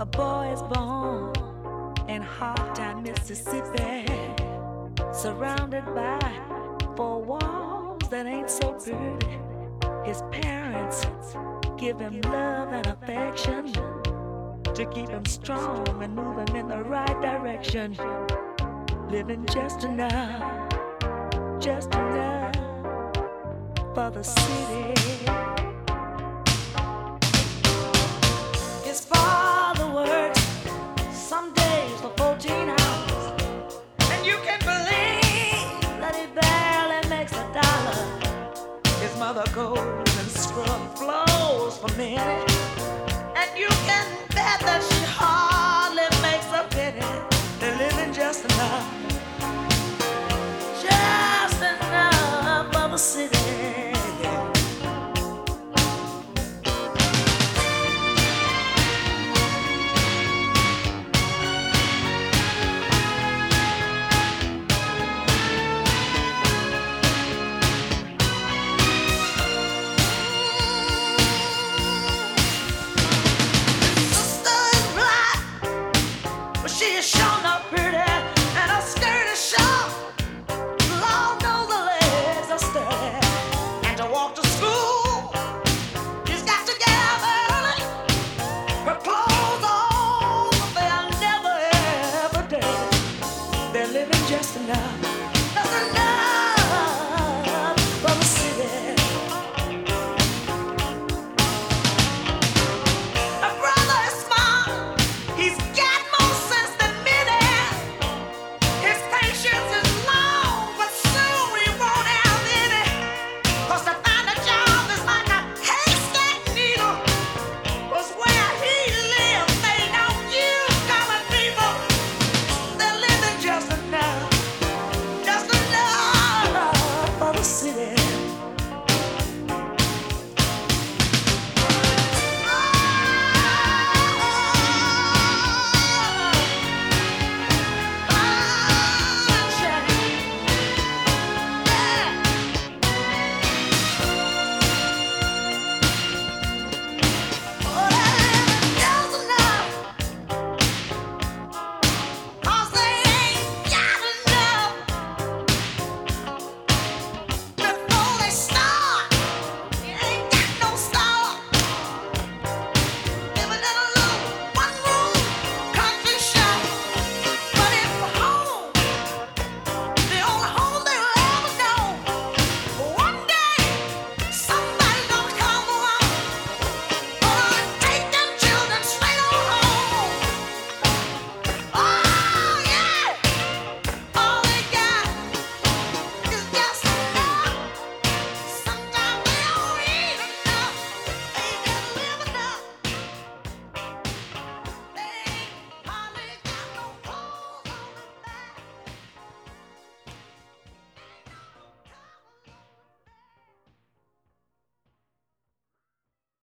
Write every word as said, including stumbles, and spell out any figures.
A boy is born in hard-time Mississippi, surrounded by four walls that ain't so pretty. His parents give him love and affection to keep him strong and move him in the right direction. Living just enough, just enough for the city. His father works some days for fourteen hours, and you can believe that he barely makes a dollar. His mother goes and scrub floors for men, and you can bet that she hardly makes a penny. They're living just enough, just enough for the city. Just enough, just enough.